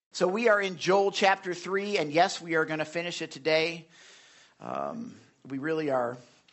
So we are in Joel chapter 3, and yes, we are going to finish it today. We really are.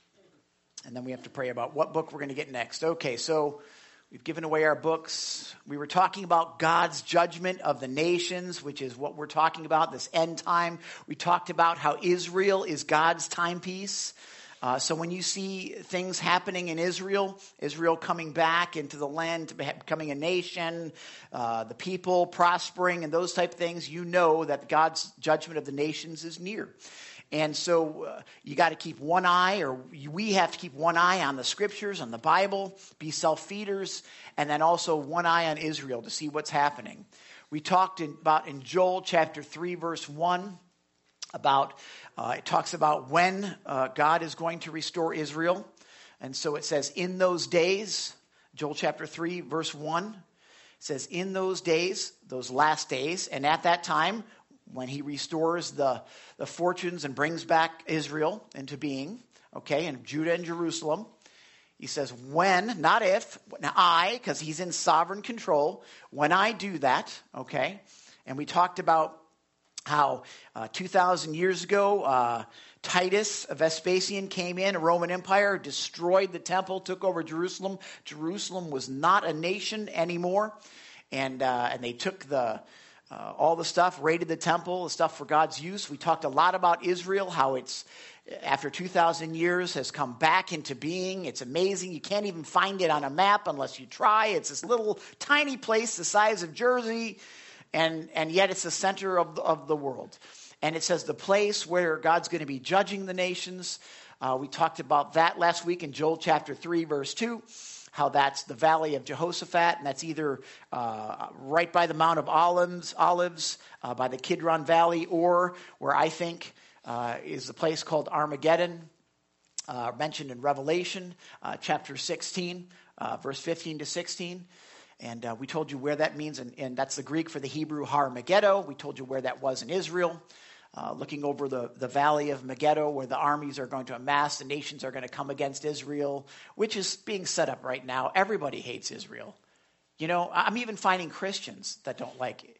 And then we have to pray about what book we're going to get next. Okay, so we've given away our books. We were talking about God's judgment of the nations, which is what we're talking about, this end time. We talked about how Israel is God's timepiece. So when you see things happening in Israel, Israel coming back into the land, becoming a nation, the people prospering and those type of things, you know that God's judgment of the nations is near. And so you got to keep one eye, or we have to keep one eye on the scriptures, on the Bible, be self-feeders, and then also one eye on Israel to see what's happening. We talked about in Joel chapter 3, verse 1, about it talks about when God is going to restore Israel. And so it says, in those days, Joel chapter 3, verse 1, it says, in those days, those last days, and at that time, when he restores the fortunes and brings back Israel into being, okay, and Judah and Jerusalem, he says, when, not if, now I, because he's in sovereign control, when I do that, okay, and we talked about how 2,000 years ago, Titus, Vespasian came in, a Roman Empire, destroyed the temple, took over Jerusalem. Jerusalem was not a nation anymore, and they took all the stuff, raided the temple, the stuff for God's use. We talked a lot about Israel, how it's, after 2,000 years, has come back into being. It's amazing. You can't even find it on a map unless you try. It's this little tiny place the size of Jersey, and yet it's the center of the world. And it says the place where God's going to be judging the nations. We talked about that last week in Joel chapter 3, verse 2, how that's the valley of Jehoshaphat, and that's either right by the Mount of Olives, by the Kidron Valley, or where I think is the place called Armageddon, mentioned in Revelation chapter 16, verse 15 to 16. And we told you where that means, and that's the Greek for the Hebrew Har Megiddo. We told you where that was in Israel, looking over the valley of Megiddo, where the armies are going to amass, the nations are going to come against Israel, which is being set up right now. Everybody hates Israel. You know, I'm even finding Christians that don't like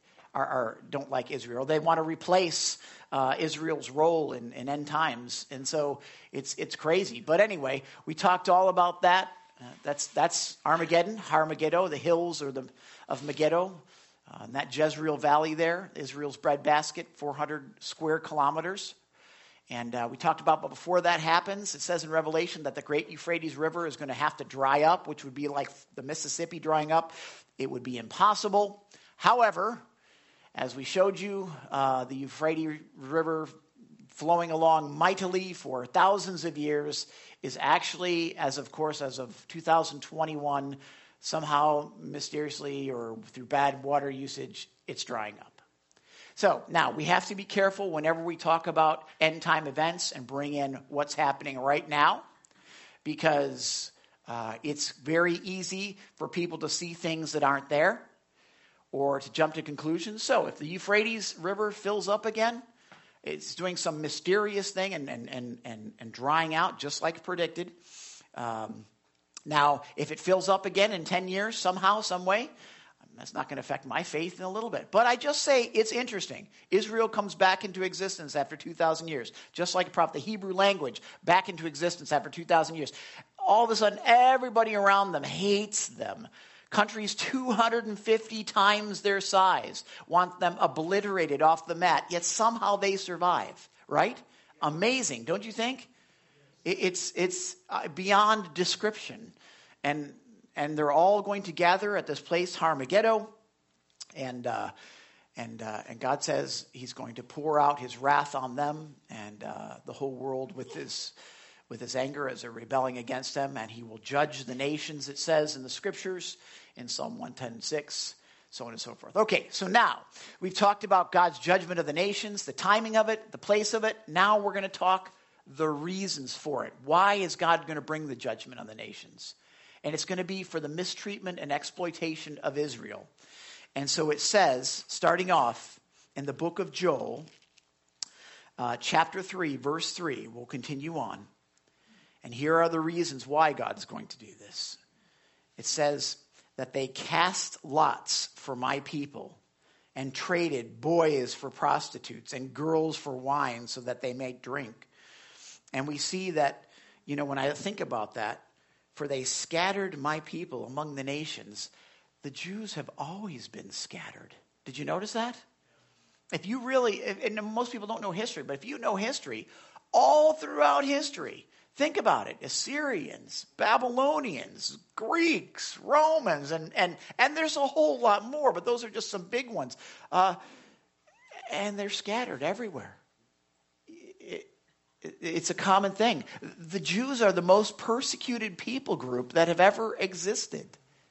Israel. They want to replace Israel's role in end times, and so it's crazy. But anyway, we talked all about that. That's Armageddon, Har Megiddo, the hills of Megiddo, and that Jezreel Valley there, Israel's breadbasket, 400 square kilometers. And we talked about, but before that happens, it says in Revelation that the great Euphrates River is going to have to dry up, which would be like the Mississippi drying up. It would be impossible. However, as we showed you, the Euphrates River flowing along mightily for thousands of years is actually, as of 2021, somehow mysteriously or through bad water usage, it's drying up. So now we have to be careful whenever we talk about end time events and bring in what's happening right now, because it's very easy for people to see things that aren't there or to jump to conclusions. So if the Euphrates River fills up again, it's doing some mysterious thing and drying out just like predicted. Now, if it fills up again in 10 years somehow, some way, that's not going to affect my faith in a little bit. But I just say it's interesting. Israel comes back into existence after 2,000 years, just like the Hebrew language back into existence after 2,000 years. All of a sudden, everybody around them hates them. Countries 250 times their size want them obliterated off the mat, yet somehow they survive, right? Amazing, don't you think? It's beyond description. And they're all going to gather at this place, Har Megiddo, and God says he's going to pour out his wrath on them and the whole world with his anger as they're rebelling against him, and he will judge the nations, it says in the scriptures, in Psalm 110:6, so on and so forth. Okay, so now we've talked about God's judgment of the nations, the timing of it, the place of it. Now we're going to talk the reasons for it. Why is God going to bring the judgment on the nations? And it's going to be for the mistreatment and exploitation of Israel. And so it says, starting off in the book of Joel, chapter 3, verse 3, we'll continue on. And here are the reasons why God's going to do this. It says that they cast lots for my people and traded boys for prostitutes and girls for wine so that they may drink. And we see that, when I think about that, for they scattered my people among the nations. The Jews have always been scattered. Did you notice that? If you really, and most people don't know history, but if you know history, all throughout history, think about it. Assyrians, Babylonians, Greeks, Romans, and there's a whole lot more, but those are just some big ones. And they're scattered everywhere. It's a common thing. The Jews are the most persecuted people group that have ever existed.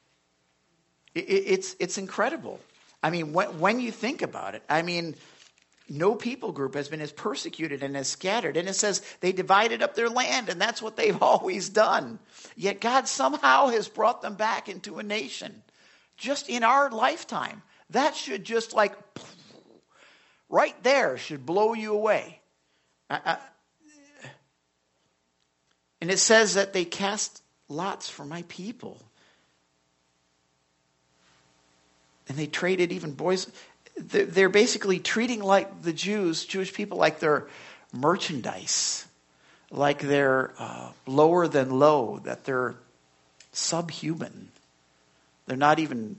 It's incredible. I mean, when you think about it, no people group has been as persecuted and as scattered. And it says they divided up their land, and that's what they've always done. Yet God somehow has brought them back into a nation. Just in our lifetime. That should just right there should blow you away. And it says that they cast lots for my people. And they traded even boys. They're basically treating like the Jewish people, like they're merchandise, like they're lower than low, that they're subhuman. They're not even,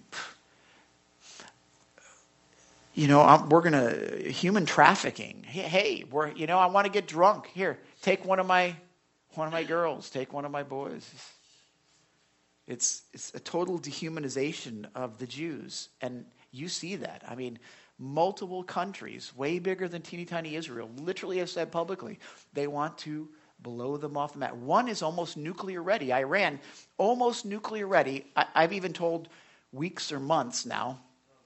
we're going to, human trafficking. Hey, I want to get drunk. Here, take one of my girls, take one of my boys. It's a total dehumanization of the Jews. And you see that. Multiple countries, way bigger than teeny tiny Israel, literally have said publicly, they want to blow them off the map. One is almost nuclear ready. Iran, almost nuclear ready. I've even told weeks or months now.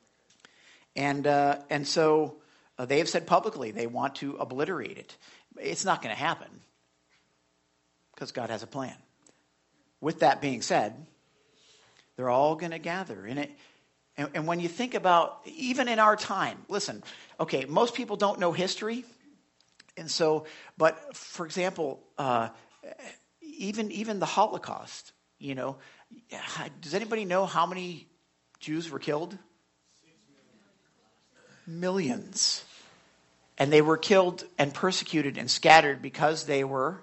And so they have said publicly they want to obliterate it. It's not going to happen because God has a plan. With that being said, they're all going to gather in it. And when you think about, even in our time, listen, okay, most people don't know history. And so, but for example, even the Holocaust, does anybody know how many Jews were killed? Millions. And they were killed and persecuted and scattered because they were...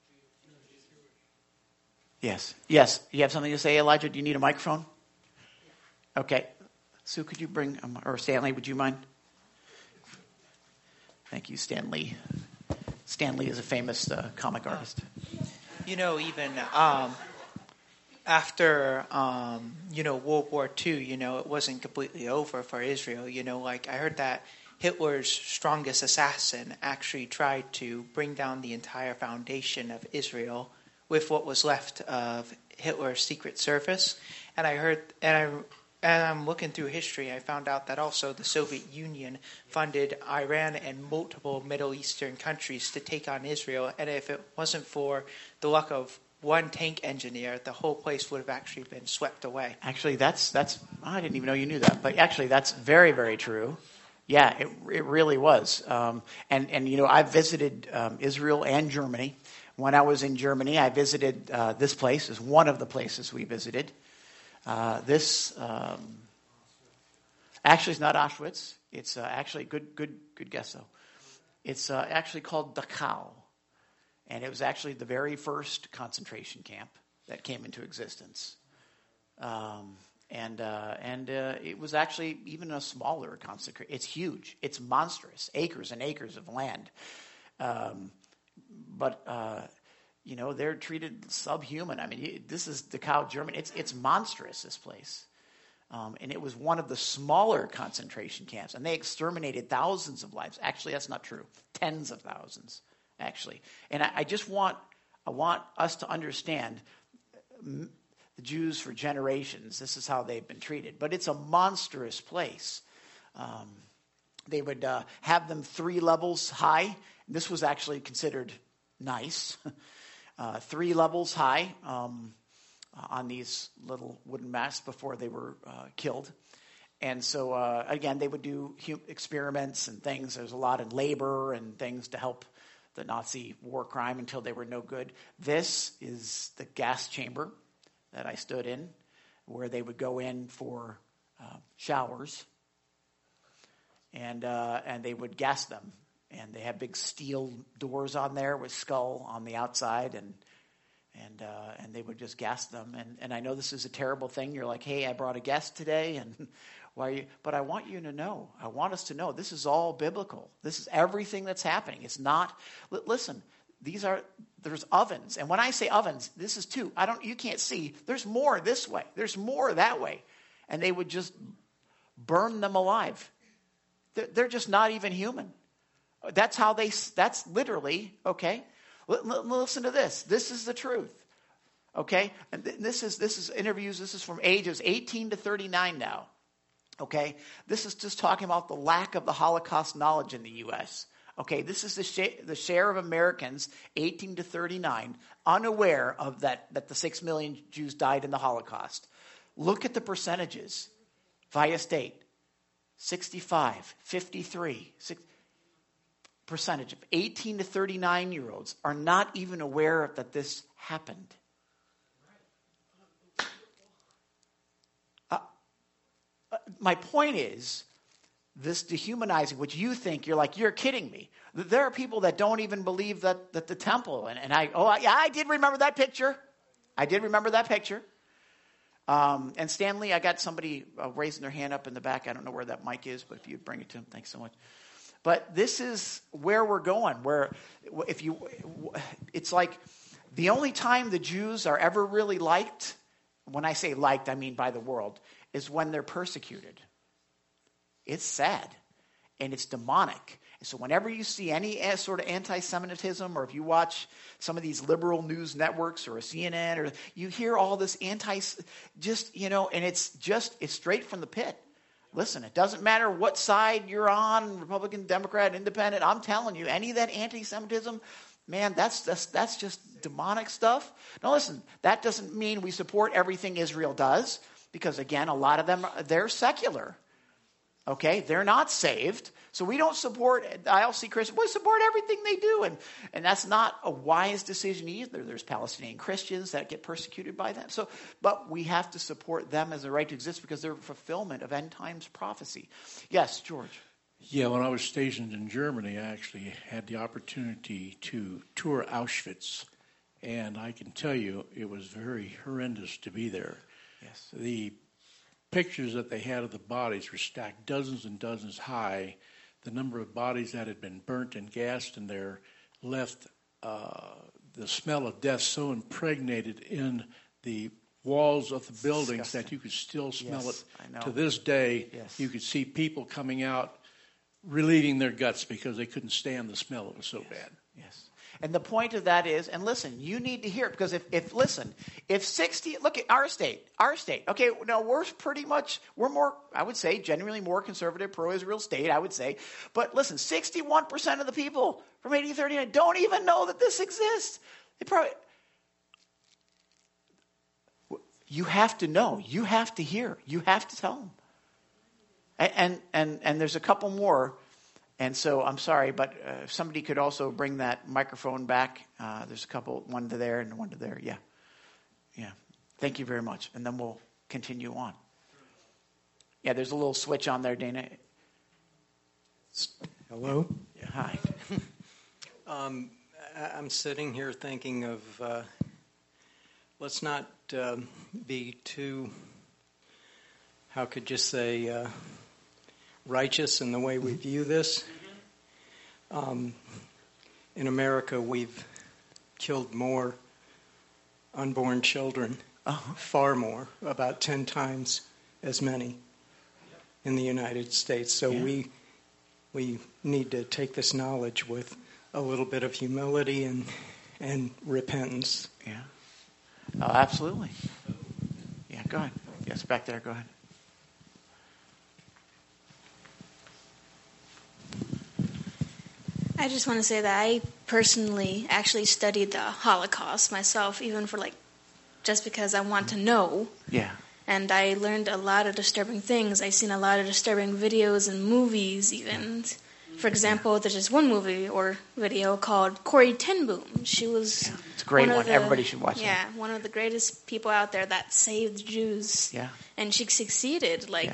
Yes. You have something to say, Elijah? Do you need a microphone? Okay. Sue, could you bring, or Stanley, would you mind? Thank you, Stanley. Stanley is a famous comic artist. Even after, World War II, it wasn't completely over for Israel. I heard that Hitler's strongest assassin actually tried to bring down the entire foundation of Israel with what was left of Hitler's Secret Service. And I'm looking through history, I found out that also the Soviet Union funded Iran and multiple Middle Eastern countries to take on Israel. And if it wasn't for the luck of one tank engineer, the whole place would have actually been swept away. Actually, that's I didn't even know you knew that. But actually, that's very, very true. Yeah, it really was. And I visited Israel and Germany. When I was in Germany, I visited this place. Is one of the places we visited. This actually is not Auschwitz. It's actually good guess though. It's actually called Dachau, and it was actually the very first concentration camp that came into existence. And it was actually even a smaller concentration. It's huge. It's monstrous. Acres and acres of land. But they're treated subhuman. This is Dachau, Germany. It's monstrous, this place. And it was one of the smaller concentration camps. And they exterminated thousands of lives. Actually, that's not true. Tens of thousands, actually. And I want us to understand the Jews for generations. This is how they've been treated. But it's a monstrous place. They would have them 3 levels high. This was actually considered nice. 3 levels high on these little wooden masts before they were killed. And so, again, they would do experiments and things. There's a lot of labor and things to help the Nazi war crime until they were no good. This is the gas chamber that I stood in, where they would go in for showers. and they would gas them. And they had big steel doors on there with skull on the outside, and they would just gas them. And I know this is a terrible thing. You're like, hey, I brought a guest today, and why are you? But I want you to know. I want us to know this is all biblical. This is everything that's happening. It's not. Listen, there's ovens, and when I say ovens, this is two. You can't see. There's more this way. There's more that way, and they would just burn them alive. They're just not even human. That's literally, okay? Listen to this. This is the truth, okay? And this is interviews. This is from ages 18 to 39 now, okay? This is just talking about the lack of the Holocaust knowledge in the U.S., okay? This is the share of Americans 18 to 39 unaware of that the 6 million Jews died in the Holocaust. Look at the percentages via state. 65, 53, 60. Percentage of 18 to 39-year-olds are not even aware that this happened. My point is, this dehumanizing, which you think, you're kidding me. There are people that don't even believe that the temple, I did remember that picture. And Stanley, I got somebody raising their hand up in the back. I don't know where that mic is, but if you'd bring it to him, thanks so much. But this is where we're going, it's like the only time the Jews are ever really liked, when I say liked, I mean by the world, is when they're persecuted. It's sad, and it's demonic. And so whenever you see any sort of anti-Semitism, or if you watch some of these liberal news networks or a CNN, or you hear all this and it's straight from the pit. Listen, it doesn't matter what side you're on, Republican, Democrat, Independent. I'm telling you, any of that anti-Semitism, man, that's just demonic stuff. Now listen, that doesn't mean we support everything Israel does, because again, a lot of them, they're secular. Okay, they're not saved. So we don't support ILC Christians. We support everything they do. And that's not a wise decision either. There's Palestinian Christians that get persecuted by them. But we have to support them as a right to exist because they're a fulfillment of end times prophecy. Yes, George. Yeah, when I was stationed in Germany, I actually had the opportunity to tour Auschwitz. And I can tell you, it was very horrendous to be there. Yes. The pictures that they had of the bodies were stacked dozens and dozens high. The number of bodies that had been burnt and gassed in there left the smell of death so impregnated in the walls of the buildings that you could still smell it. To this day, you could see people coming out relieving their guts because they couldn't stand the smell. It was so bad. Yes. And the point of that is, and listen, you need to hear it, because if 60, look at our state, okay, now we're more, I would say, genuinely more conservative, pro-Israel state, I would say. But listen, 61% of the people from 1839 don't even know that this exists. You have to know, you have to hear, you have to tell them. And there's a couple more. And so I'm sorry, but if somebody could also bring that microphone back. There's a couple, one to there and one to there. Yeah. Thank you very much. And then we'll continue on. Yeah, there's a little switch on there, Dana. Hello? Yeah, hi. I'm sitting here thinking of, let's not be too, how could you say, righteous in the way we view this. In America, we've killed more unborn children, far more, about 10 times as many in the United States. So we need to take this knowledge with a little bit of humility and repentance. Yeah. Oh, absolutely. Yeah, go ahead. Yes, back there, go ahead. I just want to say that I personally actually studied the Holocaust myself, even for just because I want to know. Yeah. And I learned a lot of disturbing things. I've seen a lot of disturbing videos and movies even. For example, there's this one movie or video called Corrie ten Boom. She was... Yeah. It's a great one. Everybody should watch it. Yeah, one of the greatest people out there that saved Jews. Yeah. And she succeeded.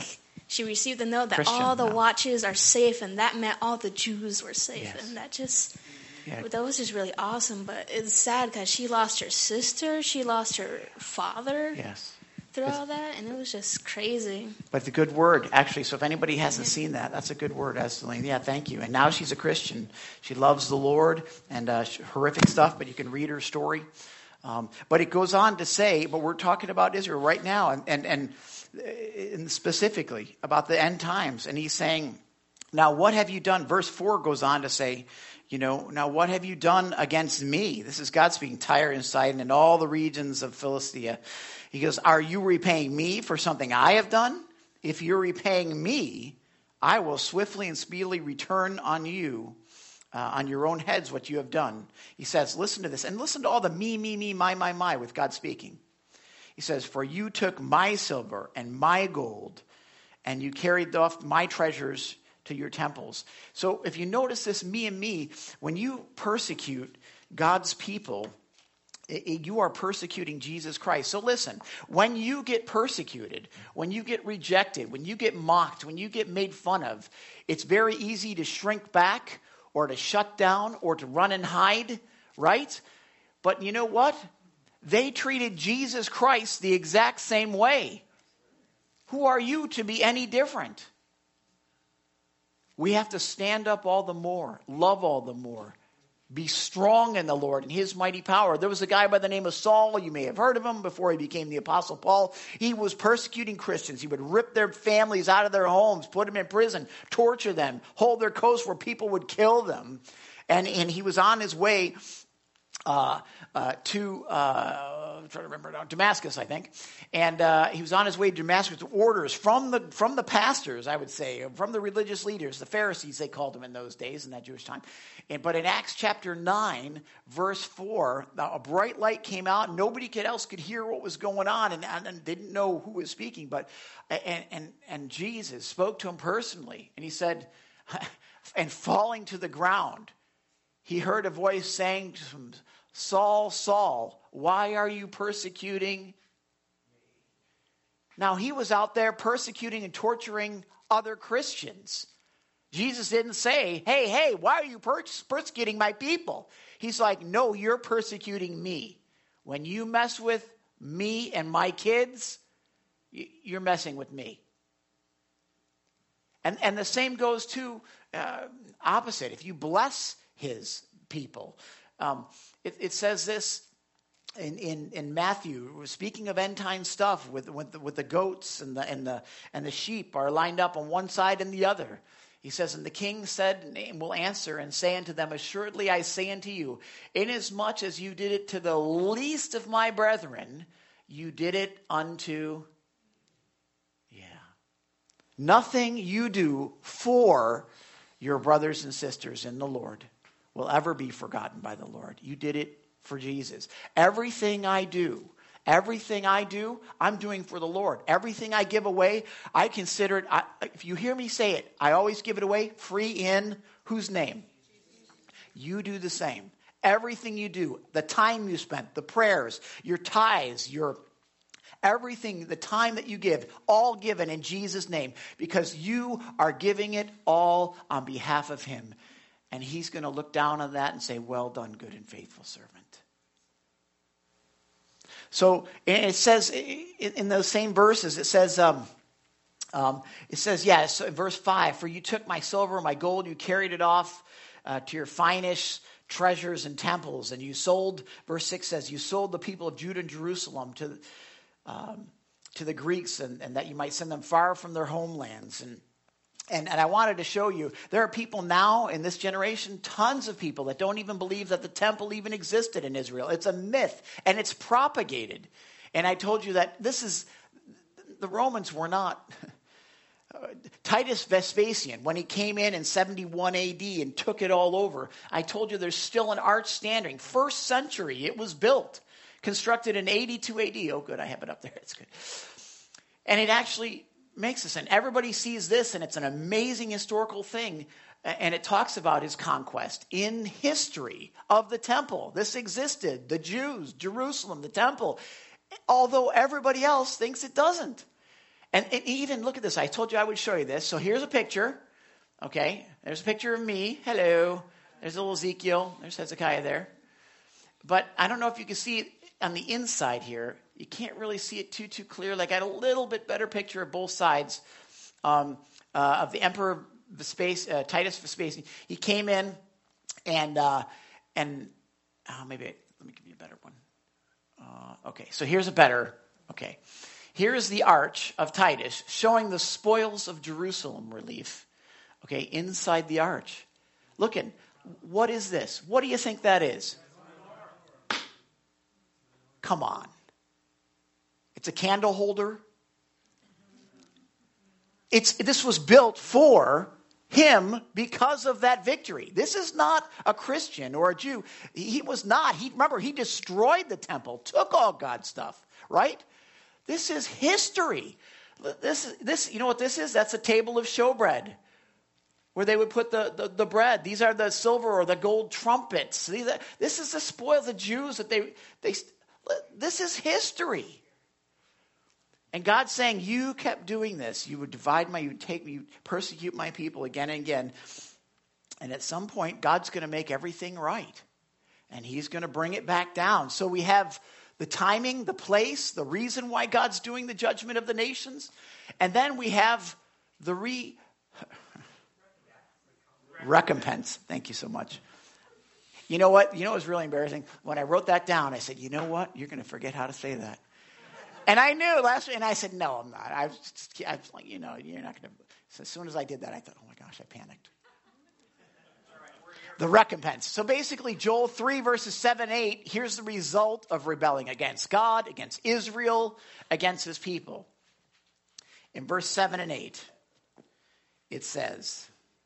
she received the note that Christian, all the no. watches are safe, and that meant all the Jews were safe. Yes. And that just, Yeah. that was just really awesome. But it's sad because she lost her sister, she lost her father Yes. through all that, and it was just crazy. But the good word, actually, so if anybody hasn't seen that, that's a good word, Celine. Yeah, thank you. And now she's a Christian. She loves the Lord, and horrific stuff, but you can read her story. But it goes on to say, but we're talking about Israel right now, and specifically about the end times. And he's saying, now what have you done? Verse 4 goes on to say, now what have you done against me? This is God speaking, Tyre and Sidon and all the regions of Philistia. He goes, are you repaying me for something I have done? If you're repaying me, I will swiftly and speedily return on you, on your own heads, what you have done. He says, listen to this, and listen to all the me, my, with God speaking. He says, for you took my silver and my gold, and you carried off my treasures to your temples. So if you notice this me, when you persecute God's people, you are persecuting Jesus Christ. So listen, when you get persecuted, when you get rejected, when you get mocked, when you get made fun of, it's very easy to shrink back or to shut down or to run and hide, right? But you know what? They treated Jesus Christ the exact same way. Who are you to be any different? We have to stand up all the more, love all the more. Be strong in the Lord and his mighty power. There was a guy by the name of Saul. You may have heard of him before he became the Apostle Paul. He was persecuting Christians. He would rip their families out of their homes, put them in prison, torture them, hold their coast where people would kill them. And he was on his way to I'm trying to remember now, Damascus, I think. And he was on his way to Damascus with orders from the pastors, I would say, from the religious leaders, the Pharisees, they called them in those days, in that Jewish time. But in Acts chapter 9, verse 4, a bright light came out. Nobody else could hear what was going on and didn't know who was speaking. But and Jesus spoke to him personally. And he said, and falling to the ground, he heard a voice saying to him, Saul, Saul, why are you persecuting me? Now, he was out there persecuting and torturing other Christians. Jesus didn't say, hey, why are you persecuting my people? He's like, no, you're persecuting me. When you mess with me and my kids, you're messing with me. And the same goes to opposite. If you bless his people, it says this in Matthew, speaking of end time stuff, with the goats and the sheep are lined up on one side and the other. He says, and the king said, and will answer and say unto them, assuredly I say unto you, inasmuch as you did it to the least of my brethren, you did it unto. Nothing you do for your brothers and sisters in the Lord will ever be forgotten by the Lord. You did it for Jesus. Everything I do, I'm doing for the Lord. Everything I give away, I consider it, if you hear me say it, I always give it away free in whose name? You do the same. Everything you do, the time you spent, the prayers, your tithes, everything, the time that you give, all given in Jesus' name, because you are giving it all on behalf of him. And he's going to look down on that and say, well done, good and faithful servant. So it says in those same verses, it says, yes, verse 5, for you took my silver and my gold, you carried it off to your finest treasures and temples, and you sold, verse 6 says, you sold the people of Judah and Jerusalem to the Greeks, and that you might send them far from their homelands. And I wanted to show you, there are people now in this generation, tons of people that don't even believe that the temple even existed in Israel. It's a myth, and it's propagated. And I told you that the Romans were not. Titus Vespasian, when he came in 71 AD and took it all over, I told you there's still an arch standing. First century, it was built. Constructed in 82 AD. Oh, good, I have it up there. It's good. And it actually makes us, and everybody sees this, and it's an amazing historical thing, and it talks about his conquest in history of the temple. This existed, the Jews, Jerusalem, the temple, although everybody else thinks it doesn't. And even, look at this. I told you I would show you this. So here's a picture. Okay. There's a picture of me. Hello. There's a little Ezekiel. There's Hezekiah there. But I don't know if you can see it on the inside here. You can't really see it too clearly. I got a little bit better picture of both sides of the Emperor Titus Vespasian. He came in and maybe let me give you a better one. Okay, so here's a better. Okay, here is the arch of Titus showing the spoils of Jerusalem relief. Okay, inside the arch. Looking, what is this? What do you think that is? Come on. It's a candle holder. This was built for him because of that victory. This is not a Christian or a Jew. He was not. Remember, he destroyed the temple, took all God's stuff, right? This is history. This, you know what this is? That's a table of showbread where they would put the bread. These are the silver or the gold trumpets. This is the spoil of the Jews that this is history. And God's saying, you kept doing this. You would divide you would take me, you would persecute my people again and again. And at some point, God's going to make everything right. And he's going to bring it back down. So we have the timing, the place, the reason why God's doing the judgment of the nations. And then we have the recompense. Thank you so much. You know what? You know what was really embarrassing? When I wrote that down, I said, you know what? You're going to forget how to say that. And I knew last week, and I said, no, I'm not. I was like, you're not going to. So as soon as I did that, I thought, oh my gosh, I panicked. The recompense. So basically, Joel 3 verses 7, 8, here's the result of rebelling against God, against Israel, against his people. In verse 7 and 8, it says,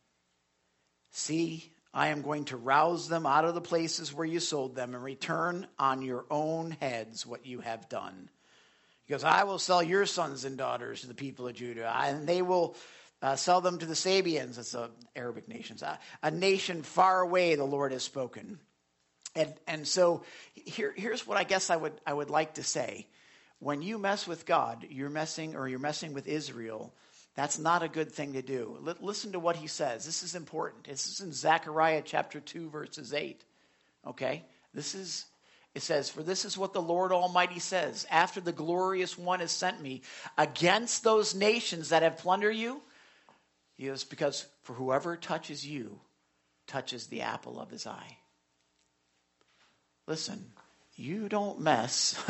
see, I am going to rouse them out of the places where you sold them and return on your own heads what you have done. He goes, I will sell your sons and daughters to the people of Judah, and they will sell them to the Sabians, that's the Arabic nations, a nation far away, the Lord has spoken. And so here's what I guess I would like to say. When you mess with God, you're messing with Israel. That's not a good thing to do. Listen to what he says. This is important. This is in Zechariah chapter 2, verses 8. Okay? It says, for this is what the Lord Almighty says. After the glorious one has sent me against those nations that have plundered you, he goes, because for whoever touches you touches the apple of his eye. Listen, you don't mess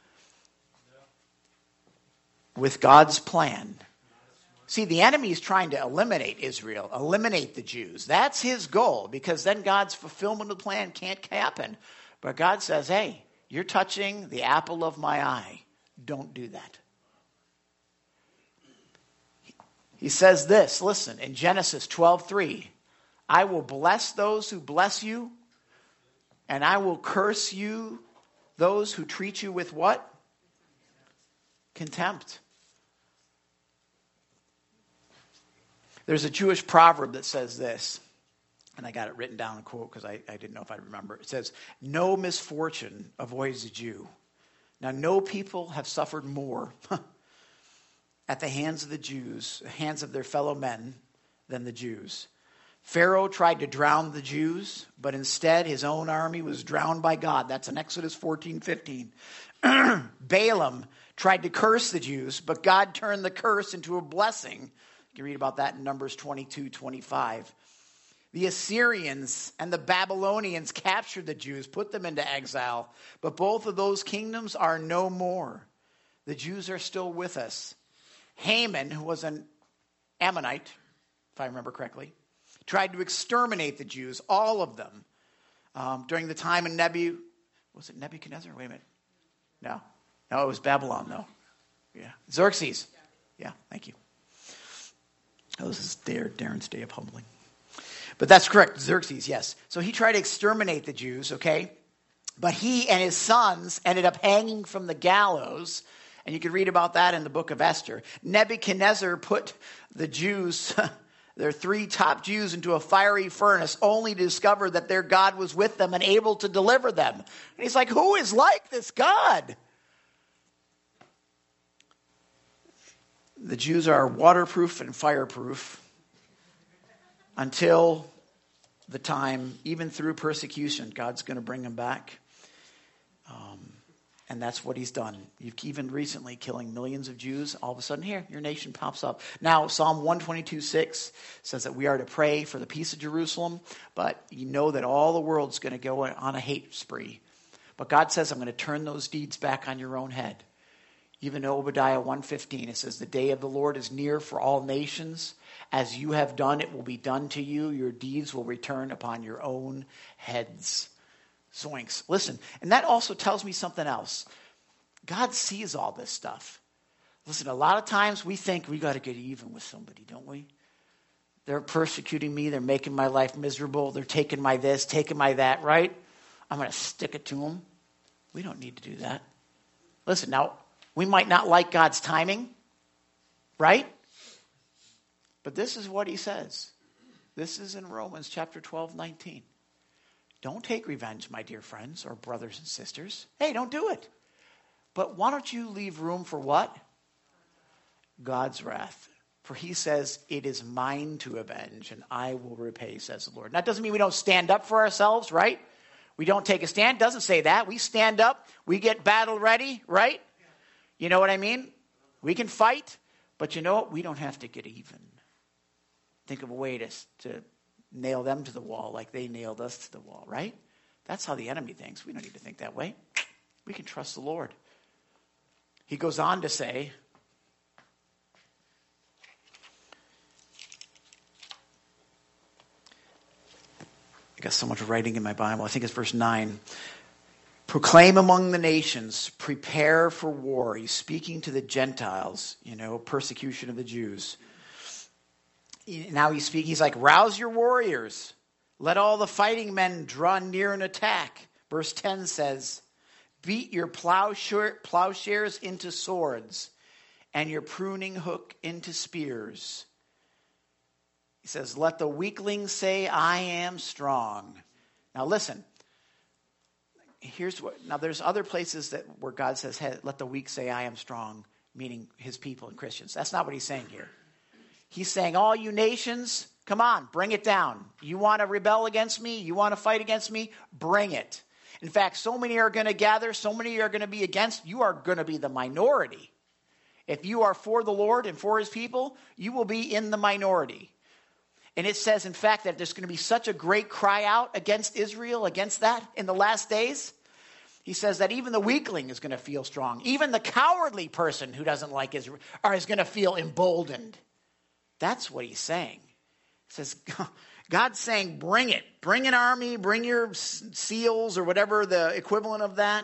with God's plan. See, the enemy is trying to eliminate Israel, eliminate the Jews. That's his goal, because then God's fulfillment of the plan can't happen. But God says, hey, you're touching the apple of my eye. Don't do that. He says this, listen, in Genesis 12:3, I will bless those who bless you, and I will curse you, those who treat you with what? Contempt. There's a Jewish proverb that says this, and I got it written down in quote because I didn't know if I'd remember. It says, no misfortune avoids a Jew. Now, no people have suffered more at the hands of the Jews, the hands of their fellow men, than the Jews. Pharaoh tried to drown the Jews, but instead his own army was drowned by God. That's in Exodus 14:15. Balaam tried to curse the Jews, but God turned the curse into a blessing. You can read about that in Numbers 22:25. The Assyrians and the Babylonians captured the Jews, put them into exile, but both of those kingdoms are no more. The Jews are still with us. Haman, who was an Ammonite, if I remember correctly, tried to exterminate the Jews, all of them, during the time of was it Nebuchadnezzar? Wait a minute. No, it was Babylon, though. Yeah, Xerxes. Yeah, thank you. Oh, this is Darren's day of humbling. But that's correct, Xerxes, yes. So he tried to exterminate the Jews, okay? But he and his sons ended up hanging from the gallows, and you can read about that in the book of Esther. Nebuchadnezzar put the Jews, their 3 top Jews, into a fiery furnace, only to discover that their God was with them and able to deliver them. And he's like, who is like this God? The Jews are waterproof and fireproof until the time, even through persecution, God's going to bring them back. And that's what he's done. You've even recently killing millions of Jews. All of a sudden, here, your nation pops up. Now, Psalm 122:6 says that we are to pray for the peace of Jerusalem. But you know that all the world's going to go on a hate spree. But God says, I'm going to turn those deeds back on your own head. Even Obadiah 1:15, it says, the day of the Lord is near for all nations. As you have done, it will be done to you. Your deeds will return upon your own heads. Zoinks. Listen, and that also tells me something else. God sees all this stuff. Listen, a lot of times we think we got to get even with somebody, don't we? They're persecuting me. They're making my life miserable. They're taking my this, taking my that, right? I'm going to stick it to them. We don't need to do that. Listen, now, we might not like God's timing, right? But this is what he says. This is in Romans chapter 12:19. Don't take revenge, my dear friends or brothers and sisters. Hey, don't do it. But why don't you leave room for what? God's wrath. For he says, it is mine to avenge, and I will repay, says the Lord. That doesn't mean we don't stand up for ourselves, right? We don't take a stand. Doesn't say that. We stand up. We get battle ready, right? You know what I mean? We can fight, but you know what? We don't have to get even. Think of a way to nail them to the wall like they nailed us to the wall, right? That's how the enemy thinks. We don't need to think that way. We can trust the Lord. He goes on to say, I got so much writing in my Bible. I think it's verse 9. Proclaim among the nations, prepare for war. He's speaking to the Gentiles, persecution of the Jews. Now he's like, rouse your warriors. Let all the fighting men draw near and attack. Verse 10 says, beat your plowshares into swords and your pruning hook into spears. He says, let the weakling say, I am strong. Now listen, there's other places where God says, hey, let the weak say, I am strong, meaning his people and Christians. That's not what he's saying here. He's saying, all you nations, come on, bring it down. You want to rebel against me? You want to fight against me? Bring it. In fact, so many are going to gather, so many are going to be against. You are going to be the minority. If you are for the Lord and for his people, you will be in the minority. And it says, in fact, that there's going to be such a great cry out against Israel, against that in the last days. He says that even the weakling is going to feel strong. Even the cowardly person who doesn't like Israel is going to feel emboldened. That's what he's saying. He says, God's saying, bring it. Bring an army, bring your SEALs or whatever the equivalent of that.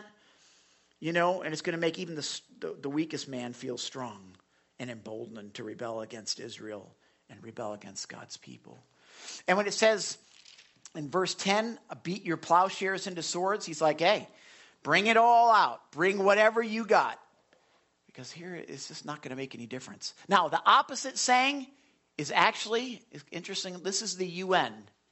And it's going to make even the weakest man feel strong and emboldened to rebel against Israel and rebel against God's people. And when it says in verse 10, beat your plowshares into swords, he's like, hey, bring it all out. Bring whatever you got. Because here it's just not going to make any difference. Now, the opposite saying is actually interesting. This is the UN,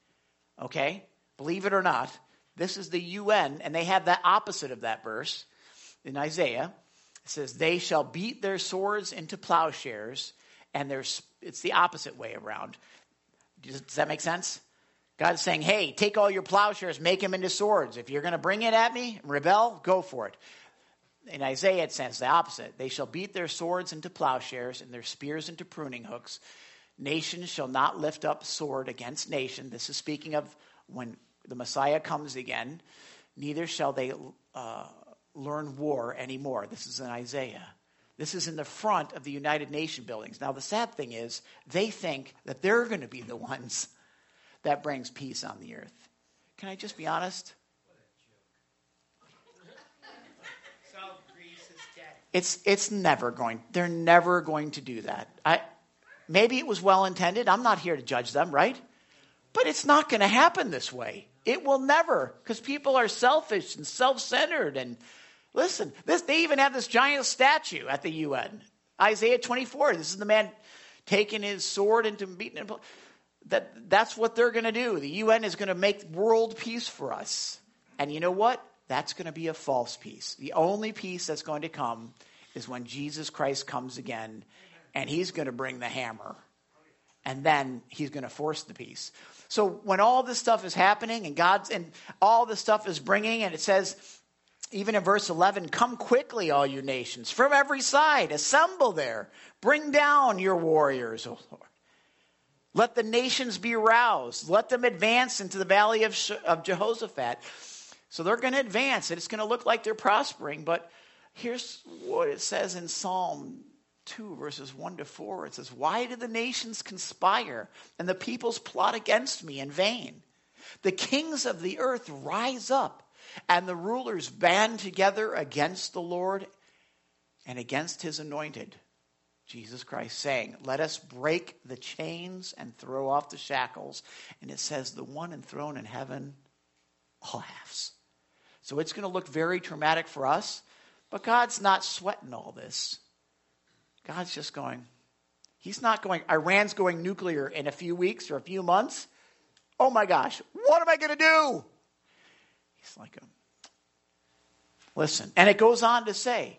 okay? Believe it or not, this is the UN, and they have the opposite of that verse in Isaiah. It says, they shall beat their swords into plowshares, and it's the opposite way around. Does that make sense? God's saying, hey, take all your plowshares, make them into swords. If you're going to bring it at me, rebel, go for it. In Isaiah, it says the opposite. They shall beat their swords into plowshares and their spears into pruning hooks. Nation shall not lift up sword against nation. This is speaking of when the Messiah comes again. Neither shall they learn war anymore. This is in Isaiah. This is in the front of the United Nations buildings. Now, the sad thing is they think that they're going to be the ones that brings peace on the earth. Can I just be honest? It's never going. They're never going to do that. Maybe it was well intended. I'm not here to judge them, right? But it's not going to happen this way. It will never, because people are selfish and self-centered. And listen, they even have this giant statue at the UN. Isaiah 24. This is the man taking his sword into beating him. That's what they're going to do. The UN is going to make world peace for us. And you know what? That's going to be a false peace. The only peace that's going to come is when Jesus Christ comes again and he's going to bring the hammer. And then he's going to force the peace. So when all this stuff is happening and all this stuff is bringing, and it says, even in verse 11, come quickly, all you nations, from every side, assemble there. Bring down your warriors, O Lord. Let the nations be roused. Let them advance into the valley of Jehoshaphat. So they're going to advance, and it's going to look like they're prospering. But here's what it says in Psalm 2, verses 1 to 4. It says, why do the nations conspire and the peoples plot against me in vain? The kings of the earth rise up, and the rulers band together against the Lord and against his anointed, Jesus Christ, saying, let us break the chains and throw off the shackles. And it says, the one enthroned in heaven laughs. So it's going to look very traumatic for us, but God's not sweating all this. God's just going, he's not going, Iran's going nuclear in a few weeks or a few months. Oh my gosh, what am I going to do? He's like, listen. And it goes on to say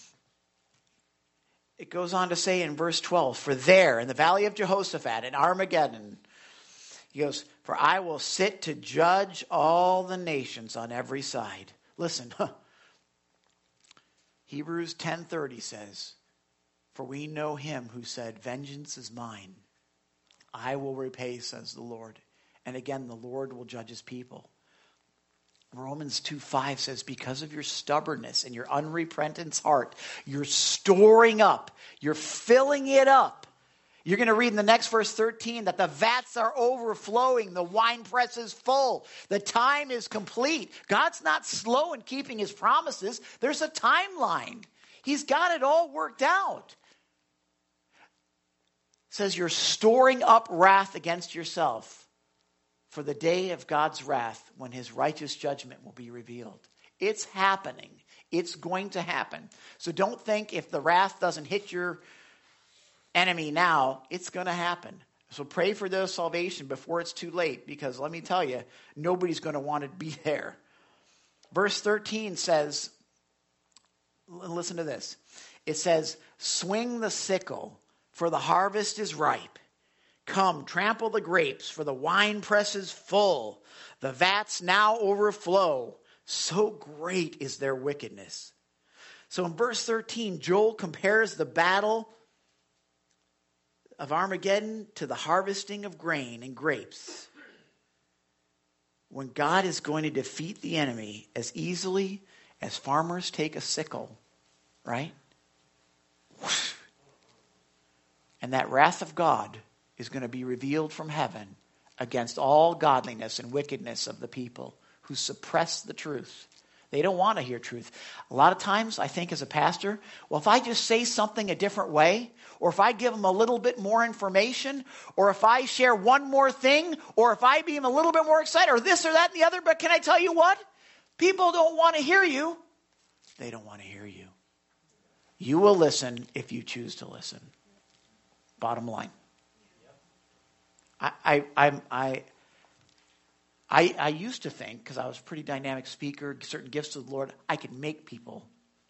in verse 12, for there in the valley of Jehoshaphat in Armageddon, he goes, for I will sit to judge all the nations on every side. Listen, Hebrews 10:30 says, for we know him who said, vengeance is mine. I will repay, says the Lord. And again, the Lord will judge his people. Romans 2:5 says, because of your stubbornness and your unrepentant heart, you're storing up, you're filling it up. You're going to read in the next verse 13 that the vats are overflowing, the winepress is full, the time is complete. God's not slow in keeping his promises. There's a timeline. He's got it all worked out. It says you're storing up wrath against yourself for the day of God's wrath when his righteous judgment will be revealed. It's happening. It's going to happen. So don't think if the wrath doesn't hit your enemy now, it's going to happen. So pray for their salvation before it's too late, because let me tell you, nobody's going to want to be there. Verse 13 says, listen to this. It says, swing the sickle, for the harvest is ripe. Come, trample the grapes, for the winepress is full. The vats now overflow. So great is their wickedness. So in verse 13, Joel compares the battle of Armageddon to the harvesting of grain and grapes, when God is going to defeat the enemy as easily as farmers take a sickle, right? And that wrath of God is going to be revealed from heaven against all godliness and wickedness of the people who suppress the truth. They don't want to hear truth. A lot of times I think as a pastor, well, if I just say something a different way, or if I give them a little bit more information, or if I share one more thing, or if I be them a little bit more excited, or this or that and the other, but can I tell you what? People don't want to hear you. They don't want to hear you. You will listen if you choose to listen. Bottom line. I used to think, because I was a pretty dynamic speaker, certain gifts of the Lord, I could make people.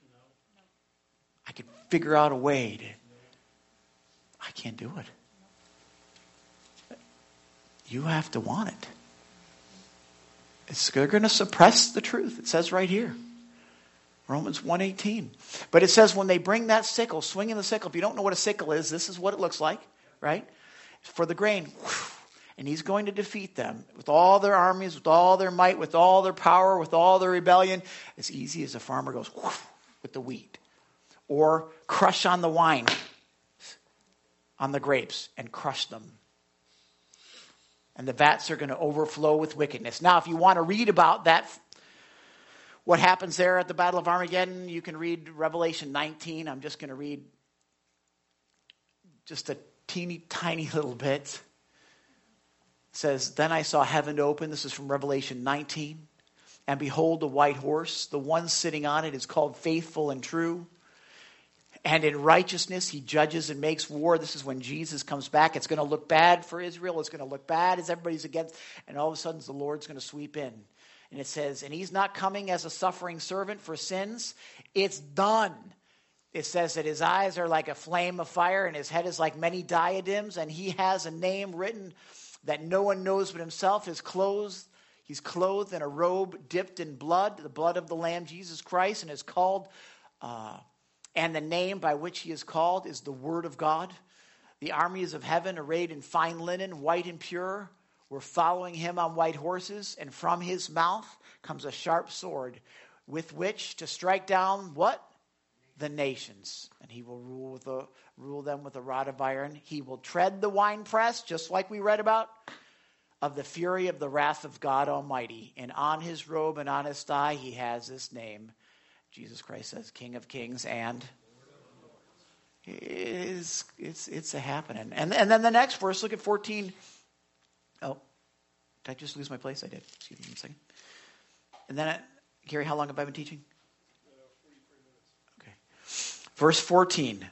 I could figure out a way to. I can't do it. You have to want it. They're going to suppress the truth. It says right here. Romans 1:18. But it says when they bring that sickle, swinging the sickle, if you don't know what a sickle is, this is what it looks like, right? For the grain. And he's going to defeat them with all their armies, with all their might, with all their power, with all their rebellion. As easy as a farmer goes with the wheat. Or crush on the wine, on the grapes, and crush them. And the vats are going to overflow with wickedness. Now, if you want to read about that, what happens there at the Battle of Armageddon, you can read Revelation 19. I'm just going to read just a teeny tiny little bit. It says, then I saw heaven open. This is from Revelation 19. And behold, a white horse. The one sitting on it is called Faithful and True. And in righteousness he judges and makes war. This is when Jesus comes back. It's going to look bad for Israel. It's going to look bad as everybody's against. And all of a sudden the Lord's going to sweep in. And it says, and he's not coming as a suffering servant for sins. It's done. it says that his eyes are like a flame of fire and his head is like many diadems, and he has a name written that no one knows but himself. He's clothed in a robe dipped in blood, the blood of the Lamb, Jesus Christ, and is called, and the name by which he is called is the Word of God. The armies of heaven, arrayed in fine linen, white and pure, were following him on white horses, and from his mouth comes a sharp sword, with which to strike down what? The nations. And he will rule them with a rod of iron. He will tread the winepress, just like we read about, of the fury of the wrath of God Almighty. And on his robe and on his thigh he has this name. Jesus Christ says, King of Kings and it's a happening. And then the next verse, look at 14. Oh, did I just lose my place? I did. Excuse me 1 second. And then, Gary, how long have I been teaching? 43 minutes. Okay. Verse 14.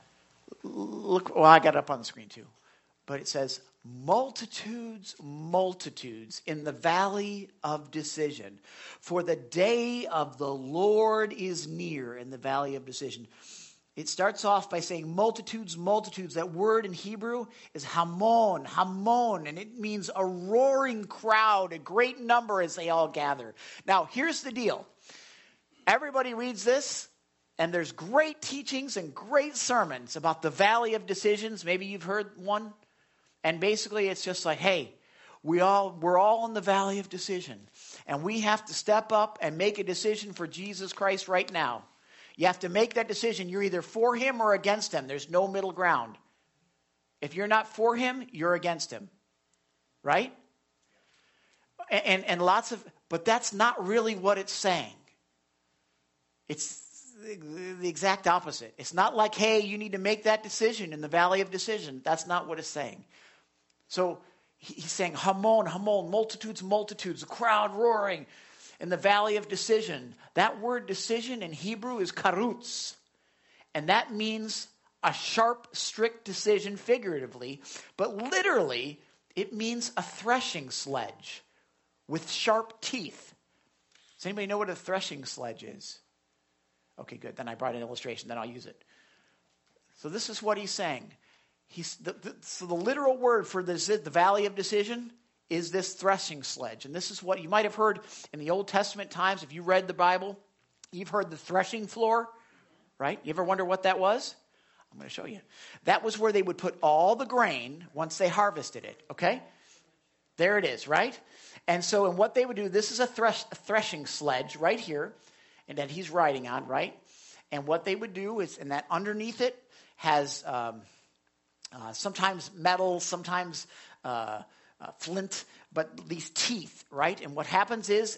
Look, well, I got it up on the screen too. But it says, multitudes, multitudes in the valley of decision. For the day of the Lord is near in the valley of decision. It starts off by saying multitudes, multitudes. That word in Hebrew is hamon, hamon, and it means a roaring crowd, a great number as they all gather. Now, here's the deal. Everybody reads this, and there's great teachings and great sermons about the valley of decisions. Maybe you've heard one. And basically, it's just like, hey, we're all in the valley of decision, and we have to step up and make a decision for Jesus Christ right now. You have to make that decision. You're either for him or against him. There's no middle ground. If you're not for him, you're against him. Right? And but that's not really what it's saying. It's the exact opposite. It's not like, hey, you need to make that decision in the valley of decision. That's not what it's saying. So he's saying, hamon, hamon, multitudes, multitudes, a crowd roaring in the valley of decision. That word decision in Hebrew is karutz. And that means a sharp, strict decision figuratively. But literally, it means a threshing sledge with sharp teeth. Does anybody know what a threshing sledge is? Okay, good. Then I brought an illustration. Then I'll use it. So this is what he's saying. So the literal word for the valley of decision is this threshing sledge. And this is what you might have heard in the Old Testament times. If you read the Bible, you've heard the threshing floor, right? You ever wonder what that was? I'm going to show you. That was where they would put all the grain once they harvested it, okay? There it is, right? And so and what they would do, this is a threshing sledge right here, and that he's riding on, right? And what they would do is, and that underneath it has sometimes metal, sometimes flint, but these teeth, right? And what happens is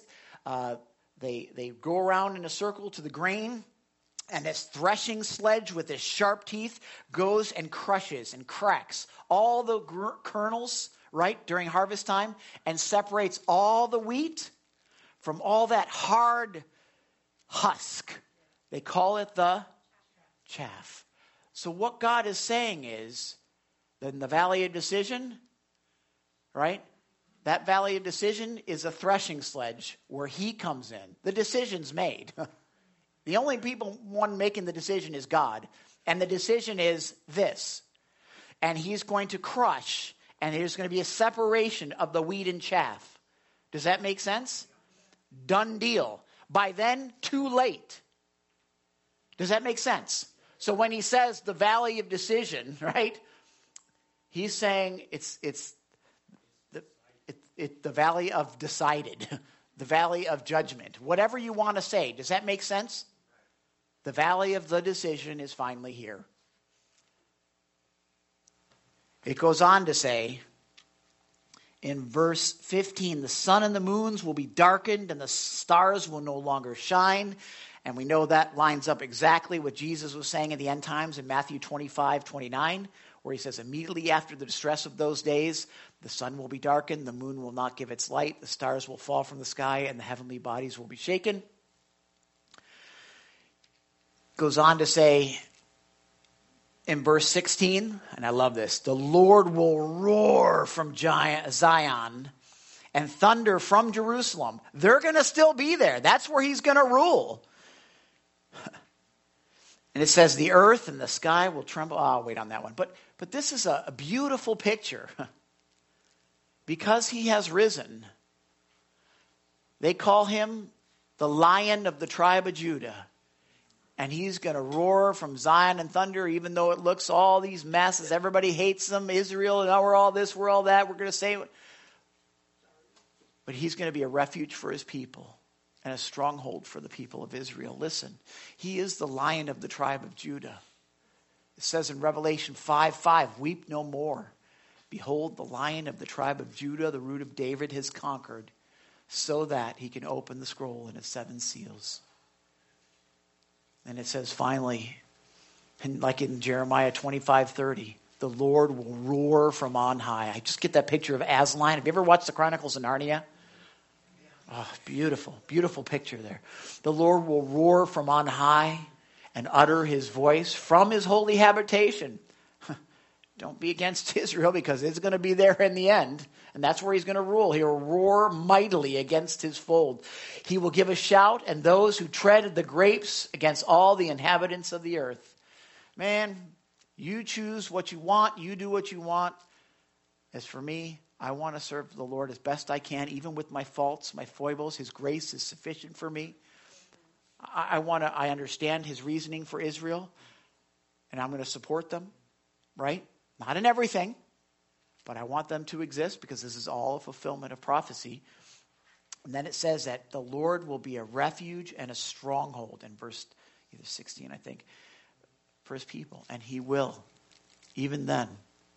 they go around in a circle to the grain, and this threshing sledge with its sharp teeth goes and crushes and cracks all the kernels, right, during harvest time, and separates all the wheat from all that hard husk. They call it the chaff. So what God is saying is that in the valley of decision, right, that valley of decision is a threshing sledge where he comes in. The decision's made. The only one making the decision is God. And the decision is this. And he's going to crush, and there's going to be a separation of the wheat and chaff. Does that make sense? Done deal. By then, too late. Does that make sense? So when he says the valley of decision, right, he's saying it's the valley of decided, the valley of judgment, whatever you want to say. Does that make sense? The valley of the decision is finally here. It goes on to say in verse 15, the sun and the moons will be darkened and the stars will no longer shine. And we know that lines up exactly what Jesus was saying in the end times in Matthew 25:29, where he says, immediately after the distress of those days, the sun will be darkened, the moon will not give its light, the stars will fall from the sky, and the heavenly bodies will be shaken. Goes on to say in verse 16, and I love this, the Lord will roar from Zion and thunder from Jerusalem. They're going to still be there. That's where he's going to rule. And it says, the earth and the sky will tremble. I'll wait on that one. But this is a beautiful picture. Because he has risen, they call him the Lion of the tribe of Judah. And he's going to roar from Zion and thunder, even though it looks all these messes. Everybody hates them. Israel, and we're all this, we're all that. We're going to say, but he's going to be a refuge for his people and a stronghold for the people of Israel. Listen, he is the Lion of the tribe of Judah. It says in Revelation 5:5, weep no more. Behold, the Lion of the tribe of Judah, the root of David, has conquered, so that he can open the scroll and its 7 seals. And it says finally, and like in Jeremiah 25:30, the Lord will roar from on high. I just get that picture of Aslan. Have you ever watched the Chronicles of Narnia? Oh, beautiful, beautiful picture there. The Lord will roar from on high and utter his voice from his holy habitation. Don't be against Israel, because it's going to be there in the end. And that's where he's going to rule. He will roar mightily against his fold. He will give a shout, and those who tread the grapes against all the inhabitants of the earth. Man, you choose what you want. You do what you want. As for me, I want to serve the Lord as best I can, even with my faults, my foibles. His grace is sufficient for me. I understand his reasoning for Israel, and I'm going to support them, right? Not in everything, but I want them to exist, because this is all a fulfillment of prophecy. And then it says that the Lord will be a refuge and a stronghold in verse either 16, I think, for his people. And he will, even then.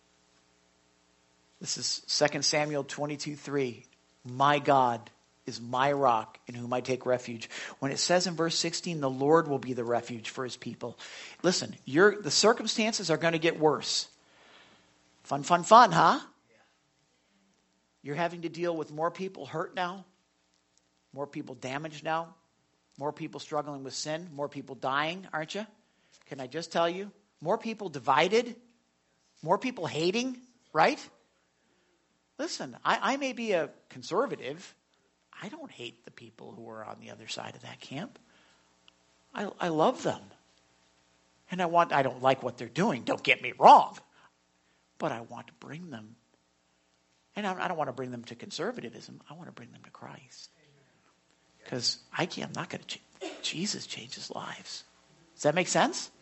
This is 2 Samuel 22:3. My God is my rock in whom I take refuge. When it says in verse 16, the Lord will be the refuge for his people. Listen, the circumstances are going to get worse. Fun, huh? You're having to deal with more people hurt now, more people damaged now, more people struggling with sin, more people dying, aren't you? Can I just tell you? More people divided, more people hating, right? Listen, I may be a conservative. I don't hate the people who are on the other side of that camp. I love them. And I don't like what they're doing, don't get me wrong. But I want to bring them. And I don't want to bring them to conservatism. I want to bring them to Christ. Because I'm not going to Jesus changes lives. Does that make sense?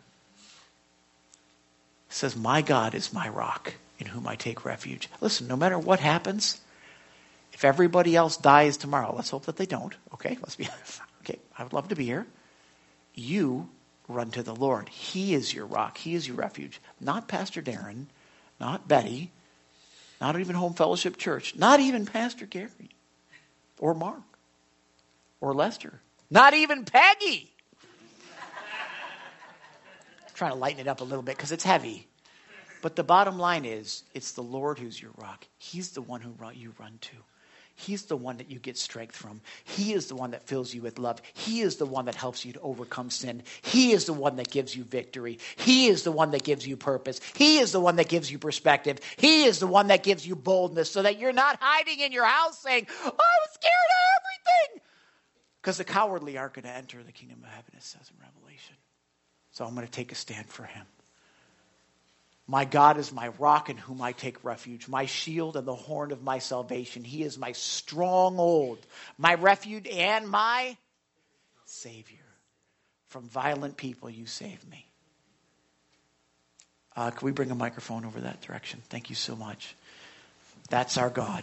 It says, my God is my rock in whom I take refuge. Listen, no matter what happens, if everybody else dies tomorrow, let's hope that they don't. Okay, I would love to be here. You run to the Lord. He is your rock. He is your refuge. Not Pastor Darren, not Betty, not even Home Fellowship Church, not even Pastor Gary or Mark or Lester, not even Peggy. I'm trying to lighten it up a little bit because it's heavy. But the bottom line is, it's the Lord who's your rock. He's the one who you run to. He's the one that you get strength from. He is the one that fills you with love. He is the one that helps you to overcome sin. He is the one that gives you victory. He is the one that gives you purpose. He is the one that gives you perspective. He is the one that gives you boldness so that you're not hiding in your house saying, oh, I was scared of everything. Because the cowardly aren't going to enter the kingdom of heaven, it says in Revelation. So I'm going to take a stand for him. My God is my rock in whom I take refuge, my shield and the horn of my salvation. He is my stronghold, my refuge and my Savior. From violent people you save me. Can we bring a microphone over that direction? Thank you so much. That's our God.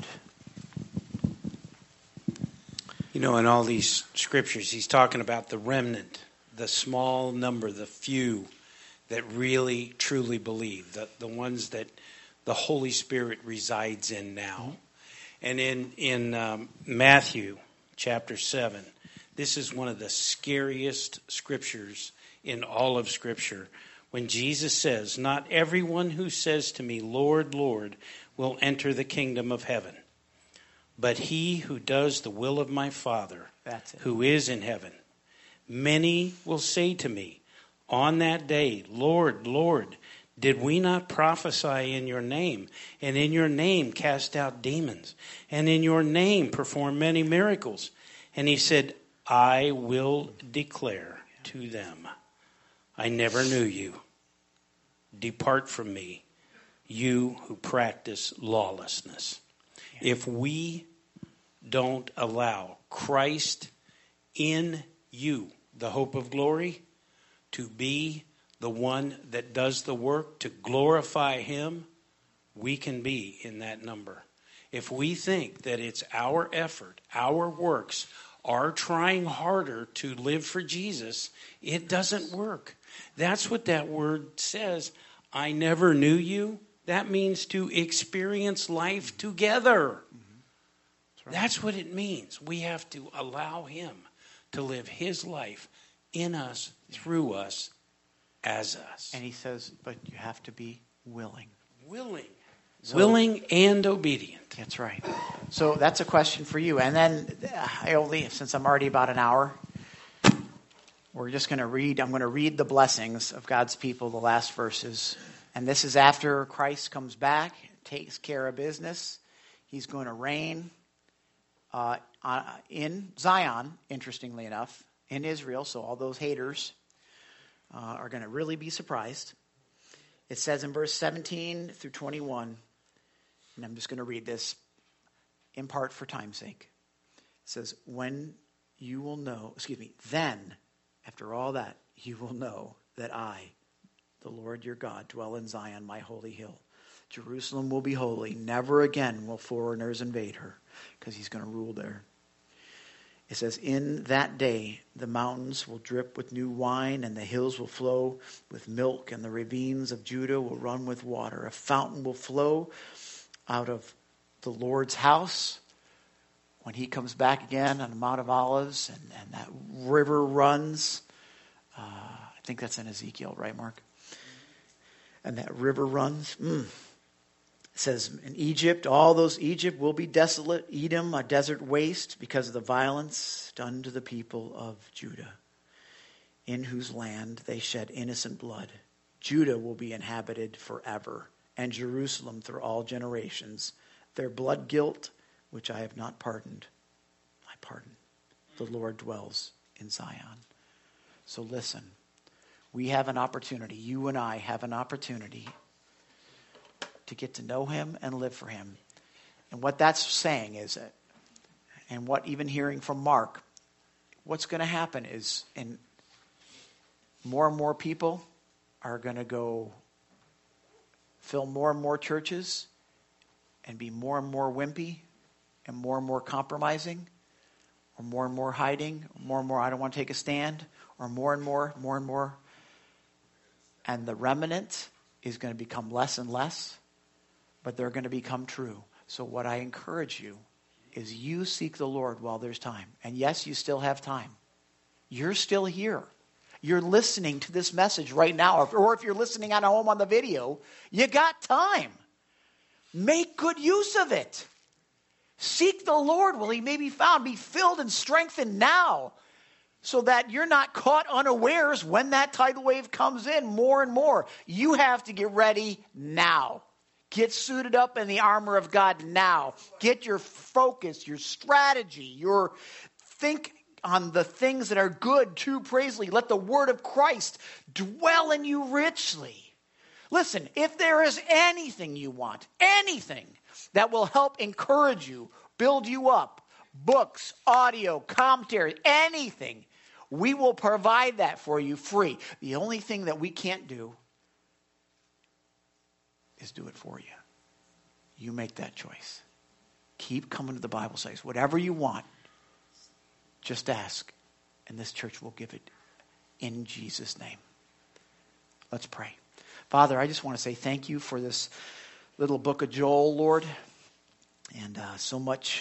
You know, in all these scriptures, he's talking about the remnant, the small number, the few that really, truly believe, the ones that the Holy Spirit resides in now. And in Matthew chapter 7, this is one of the scariest scriptures in all of Scripture. When Jesus says, not everyone who says to me, Lord, Lord, will enter the kingdom of heaven, but he who does the will of my Father who is in heaven. Many will say to me, on that day, Lord, Lord, did we not prophesy in your name, and in your name cast out demons, and in your name perform many miracles? And he said, I will declare to them, I never knew you. Depart from me, you who practice lawlessness. If we don't allow Christ in you, the hope of glory, to be the one that does the work to glorify him, we can be in that number. If we think that it's our effort, our works, our trying harder to live for Jesus, it doesn't work. That's what that word says. I never knew you. That means to experience life together. That's what it means. We have to allow him to live his life in us, through us, as us. And he says, but you have to be willing. Willing and obedient. That's right. So that's a question for you. And then since I'm already about an hour, we're just going to read. I'm going to read the blessings of God's people, the last verses. And this is after Christ comes back, takes care of business. He's going to reign in Zion, interestingly enough, in Israel. So all those haters are going to really be surprised. It says in verse 17 through 21, and I'm just going to read this in part for time's sake. It says, then, after all that, you will know that I, the Lord your God, dwell in Zion, my holy hill. Jerusalem will be holy. Never again will foreigners invade her, because he's going to rule there. It says, in that day, the mountains will drip with new wine, and the hills will flow with milk, and the ravines of Judah will run with water. A fountain will flow out of the Lord's house when he comes back again on the Mount of Olives, and that river runs. I think that's in Ezekiel, right, Mark? And that river runs. It says, in Egypt, Egypt will be desolate, Edom a desert waste because of the violence done to the people of Judah, in whose land they shed innocent blood. Judah will be inhabited forever, and Jerusalem through all generations. Their blood guilt, which I have not pardoned, I pardon. The Lord dwells in Zion. So listen, we have an opportunity, you and I have an opportunity to get to know him and live for him. And what that's saying is, and what even hearing from Mark, what's going to happen is, and more and more people are going to go fill more and more churches and be more and more wimpy and more compromising, or more and more hiding, or more I don't want to take a stand, or more and more. And the remnant is going to become less and less, but they're going to become true. So what I encourage you is you seek the Lord while there's time. And yes, you still have time. You're still here. You're listening to this message right now. Or if you're listening at home on the video, you got time. Make good use of it. Seek the Lord while he may be found. Be filled and strengthened now, so that you're not caught unawares when that tidal wave comes in more and more. You have to get ready now. Get suited up in the armor of God now. Get your focus, your strategy, think on the things that are good, true, praisely. Let the word of Christ dwell in you richly. Listen, if there is anything you want, anything that will help encourage you, build you up, books, audio, commentary, anything, we will provide that for you free. The only thing that we can't do is do it for you. You make that choice. Keep coming to the Bible studies. Whatever you want, just ask, and this church will give it in Jesus' name. Let's pray. Father, I just want to say thank you for this little book of Joel, Lord, and so much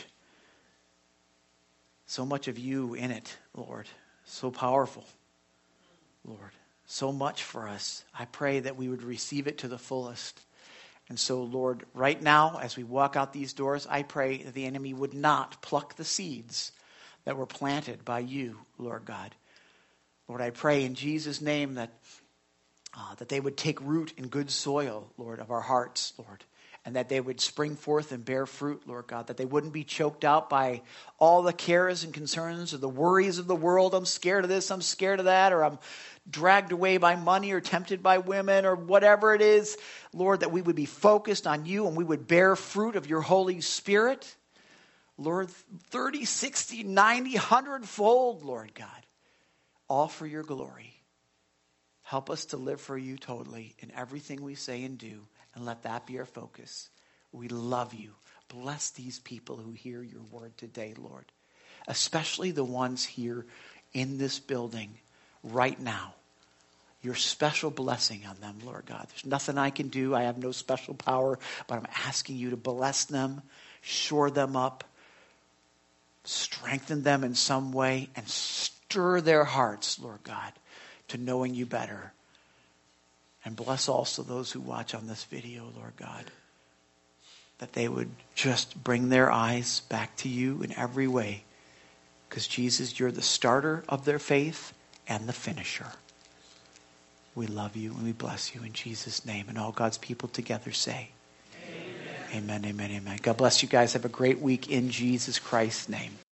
of you in it, Lord. So powerful, Lord. So much for us. I pray that we would receive it to the fullest. And so, Lord, right now, as we walk out these doors, I pray that the enemy would not pluck the seeds that were planted by you, Lord God. Lord, I pray in Jesus' name that they would take root in good soil, Lord, of our hearts, Lord. and that they would spring forth and bear fruit, Lord God, that they wouldn't be choked out by all the cares and concerns or the worries of the world. I'm scared of this, I'm scared of that, or I'm dragged away by money or tempted by women or whatever it is. Lord, that we would be focused on you and we would bear fruit of your Holy Spirit. Lord, 30, 60, 90, 100-fold, Lord God, all for your glory. Help us to live for you totally in everything we say and do, and let that be our focus. We love you. Bless these people who hear your word today, Lord, especially the ones here in this building right now. Your special blessing on them, Lord God. There's nothing I can do. I have no special power, but I'm asking you to bless them, shore them up, strengthen them in some way, and stir their hearts, Lord God, to knowing you better. And bless also those who watch on this video, Lord God, that they would just bring their eyes back to you in every way. Because Jesus, you're the starter of their faith and the finisher. We love you and we bless you in Jesus' name. And all God's people together say, amen, amen, amen. God bless you guys. Have a great week in Jesus Christ's name.